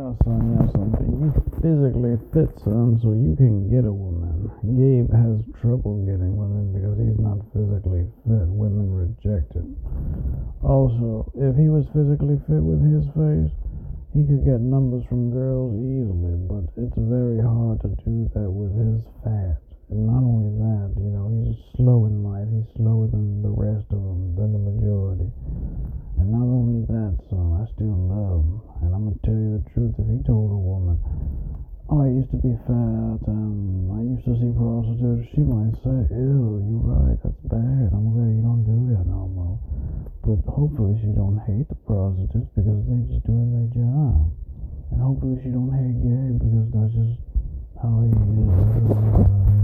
Yeah, son, you physically fit, son, so you can get a woman. Gabe has trouble getting women because he's not physically fit. Women reject him. Also, if he was physically fit with his face, he could get numbers from girls easily, but it's very hard to do that with his fat. And not only that, he's slow in life. He's slower than the rest of them, than the majority. And not only that, son, I still love him. And I'm going to tell you the truth. If he told a woman, oh, I used to be fat and I used to see prostitutes, she might say, ew, you're right, that's bad. I'm glad you don't do that no more. But hopefully she don't hate the prostitutes because they just doing their job. And hopefully she don't hate Gabe because that's just how he is.